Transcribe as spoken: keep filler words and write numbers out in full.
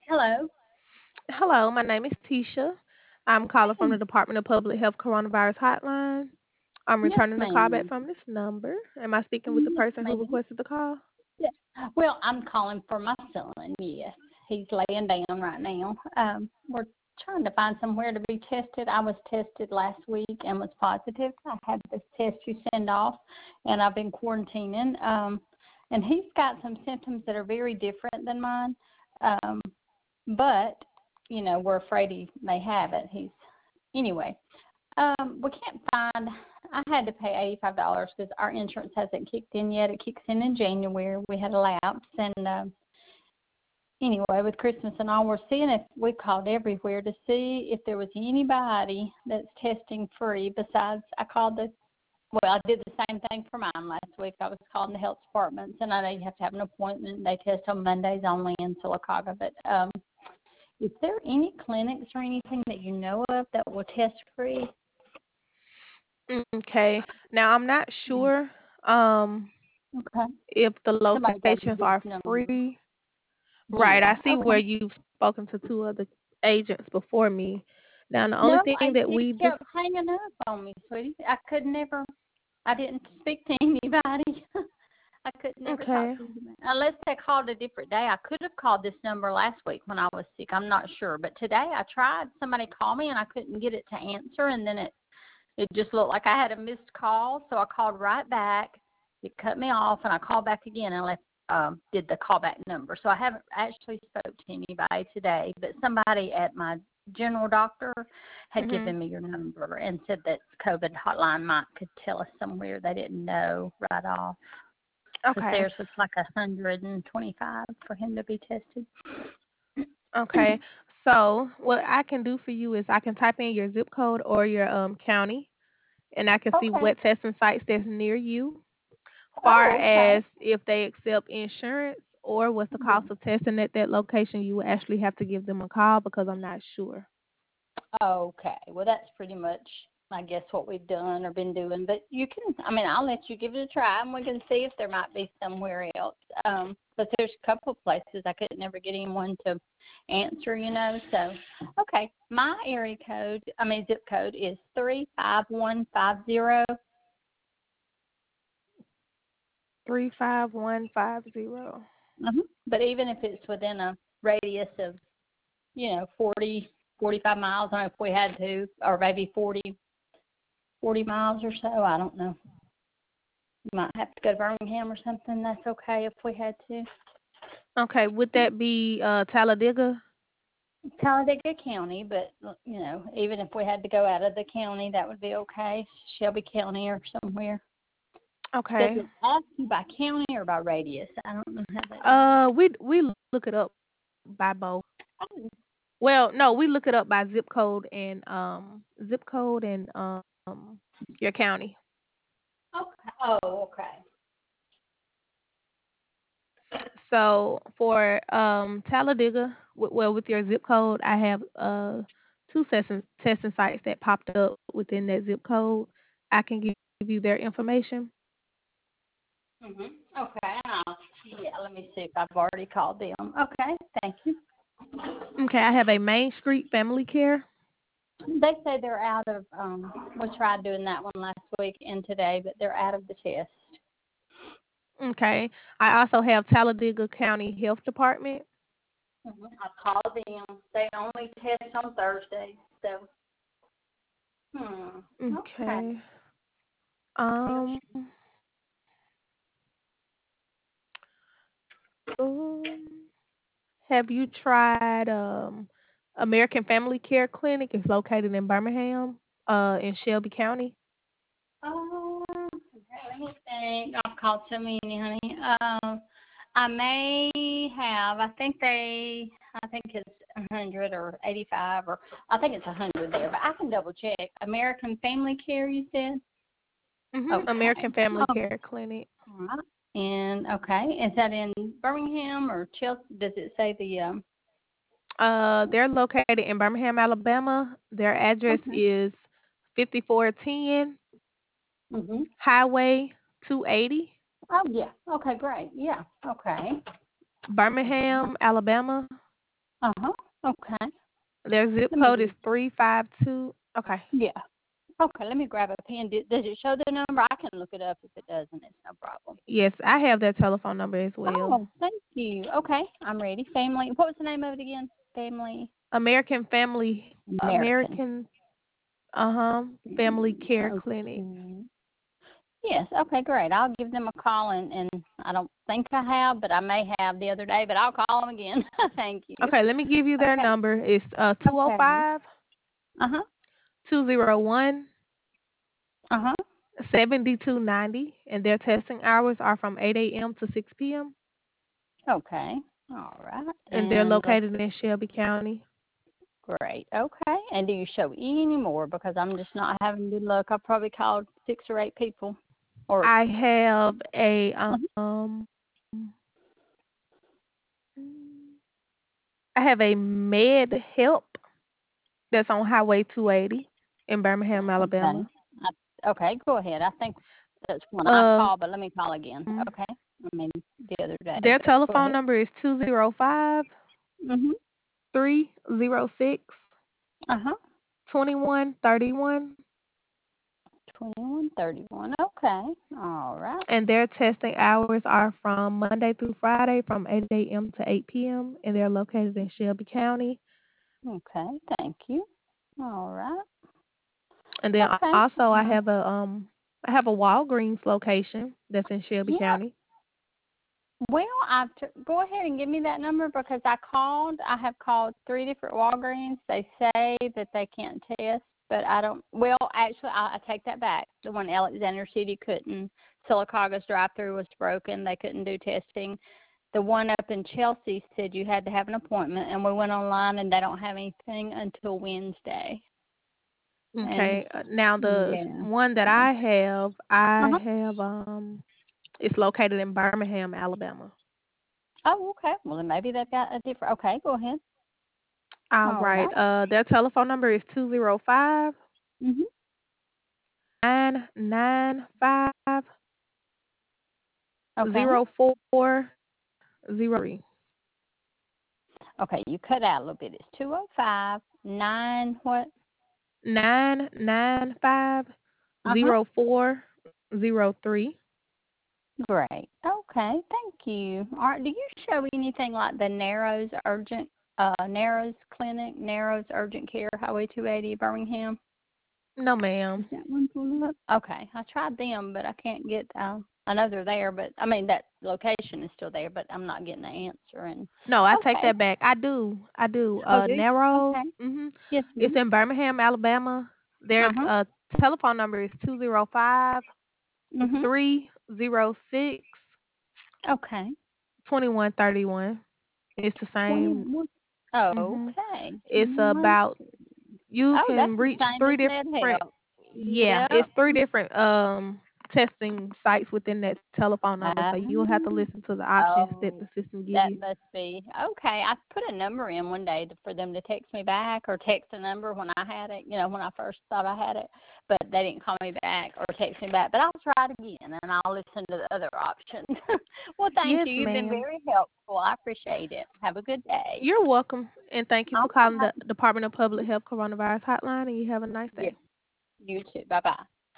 Hello. Hello, my name is Tisha. I'm calling from the Hey. Department of Public Health Coronavirus Hotline. I'm Yes, returning the call back ma'am. from this number. Am I speaking with the Yes, person who ma'am. requested the call? Yes. Well, I'm calling for my son. Yes, he's laying down right now. Um, we're trying to find somewhere to be tested. I was tested last week and was positive. I had this test you send off, and I've been quarantining. Um, and he's got some symptoms that are very different than mine. Um, but you know, we're afraid he may have it. He's anyway. Um, we can't find. I had to pay eighty-five dollars because our insurance hasn't kicked in yet. It kicks in in January. We had a lapse, and uh, anyway, with Christmas and all, we're seeing if we called everywhere to see if there was anybody that's testing free. Besides, I called the. Well, I did the same thing for mine last week. I was calling the health departments, and I know you have to have an appointment. They test on Mondays only in Sylacauga. But um, is there any clinics or anything that you know of that will test free? Okay. Now I'm not sure um Okay. if the Somebody gave locations me are this number. free. Right. I Yeah. see where Okay. you've spoken to two other agents before me. Now the only No, thing I that he we do. kept hanging up on me, sweetie. I could never. I didn't speak to anybody. I could never talk Okay. to anybody unless they called a different day. I could have called this number last week when I was sick. I'm not sure, but today I tried. Somebody called me and I couldn't get it to answer, and then it it just looked like I had a missed call. So I called right back. It cut me off, and I called back again and left. Um, did the callback number. So I haven't actually spoke to anybody today, but somebody at my general doctor had Mhm. given me your number and said that COVID hotline might could tell us somewhere they didn't know right off because Okay. theirs was like a hundred and twenty-five for him to be tested. Okay. So what I can do for you is I can type in your zip code or your um county and I can see Okay. what testing sites that's near you, far Oh, okay. as if they accept insurance or what's the Yeah. cost of testing at that location. You will actually have to give them a call because I'm not sure. Okay. Well, that's pretty much, I guess, what we've done or been doing. But you can, I mean, I'll let you give it a try, and we can see if there might be somewhere else. Um, but there's a couple of places I could never get anyone to answer, you know. So, okay, my area code, I mean, zip code is three five one five zero. Three five one five zero. Mm-hmm. But even if it's within a radius of, you know, forty, forty-five miles, I don't know if we had to, or maybe forty, forty miles or so, I don't know. You might have to go to Birmingham or something. That's okay if we had to. Okay, would that be uh Talladega? Talladega County, but you know, even if we had to go out of the county, that would be okay. Shelby County or somewhere. Does Okay. it ask you by county or by radius? I don't know how that works. Uh we we look it up by both. Oh, Well, no, we look it up by zip code and um zip code and um your county. okay. Oh, okay. So for um Talladega, w- well with your zip code, I have uh two testing testing sites that popped up within that zip code. I can give you their information. Mhm. Okay. I'll, yeah. Let me see if I've already called them. Okay. Thank you. Okay, I have a Main Street Family Care. They say they're out of. Um, we tried doing that one last week and today, but they're out of the test. Okay, I also have Talladega County Health Department. Mhm. I called them. They only test on Thursdays, so hmm. Okay. Okay. Um. um, have you tried um American Family Care Clinic? It's located in Birmingham, uh, in Shelby County. Um, let me think. I've called so many, honey. Um, I may have. I think they. I think it's a hundred or eighty-five, or I think it's a hundred there. But I can double check. American Family Care, you said. Mhm. Okay. American Family Oh, Care Clinic. all right. And okay, is that in Birmingham or Chelsea? Does it say the um? Uh, they're located in Birmingham, Alabama. Their address Okay. is fifty-four ten Mhm. Highway two eighty, Oh yeah. Okay. Great. Yeah. Okay. Birmingham, Alabama. Uh-huh. Okay. Their zip Let me code is get three five two. Okay. yeah. Okay, let me grab a pen. Do- Does it show the number? I can look it up if it doesn't. It's no problem. Yes, I have their telephone number as well. Oh, thank you. Okay, I'm ready. Family. What was the name of it again? Family American Family American. American uh huh Family Care Clinic. Okay. Yes. Okay, great. I'll give them a call, and, and I don't think I have, but I may have the other day, but I'll call them again. Thank you. Okay, let me give you their Okay. number. It's uh two oh Okay. five, Uh-huh. two oh one, Uh-huh. seven two nine zero, and their testing hours are from eight a.m. to six p.m. Okay. All right. and they're And let's located in Shelby County. great. Okay. And do you show any more? Because I'm just not having good luck. I probably called six or eight people. Or I have a Mhm. um I have a Med Help that's on Highway two eighty in Birmingham, Okay. Alabama. I, okay, go ahead. I think that's one I've Uh, called, but let me call again. Okay. I mean the other day, their but go telephone ahead. number is two oh five, Mhm. three oh six, Uh-huh. two one three one, Twenty-one thirty-one. Okay. All right. and their testing hours are from Monday through Friday from eight a.m. to eight p.m. and they're located in Shelby County. Okay. Thank you. All right. And then Okay. also I Um, have a um I have a Walgreens location that's in Shelby yeah. County. Well, I've t- go ahead and give me that number because I called. I have called three different Walgreens. They say that they can't test, but I don't. Well, actually, I, I take that back. The one in Alexander City couldn't. Silicagas drive-through was broken. They couldn't do testing. The one up in Chelsea said you had to have an appointment, and we went online, and they don't have anything until Wednesday. And Okay. uh, Now the yeah. one that I have, I Uh-huh. have um it's located in Birmingham, Alabama. Oh, okay. Well, then maybe they've got a different. Okay, go ahead. All All right. right. Uh their telephone number is two oh five, Mhm. nine nine five, Okay. zero four zero three. Okay, you cut out a little bit. It's two oh five nine what? Nine nine five Uh-huh. zero four zero three. Great. Okay, thank you. All right, do you show anything like the Narrows Urgent, uh, Narrows Clinic, Narrows Urgent Care, Highway two eighty, Birmingham? No Is ma'am. that one pulled up? Okay, I tried them, but I can't get, um, I know they're there, but, I mean, that location is still there, but I'm not getting the answer. And No, I take okay. that back. I do. I do. Oh, Uh do you? Narrows. Okay. Mhm. Yes, It's ma'am. in Birmingham, Alabama. Their Uh-huh. uh telephone number is two oh five, Mm-hmm. three oh six, Okay. two one three one. It's the same. twenty-one. Mhm. Okay. It's twenty-one. about you Oh, that's can the reach same three as Med different. Help. Yeah, Yep. it's three different um testing sites within that telephone number, so Ah, you'll have to listen to the options that oh, the system give that you. must be okay. I put a number in one day to, for them to text me back or text a number when I had it. You know, when I first thought I had it, but they didn't call me back or text me back. But I'll try it again and I'll listen to the other options. Well, thank Yes, you. You've been ma'am. very helpful. I appreciate it. Have a good day. You're welcome, and thank you All for calling right. the Department of Public Health Coronavirus Hotline, and you have a nice Yes, day. you too. Bye bye.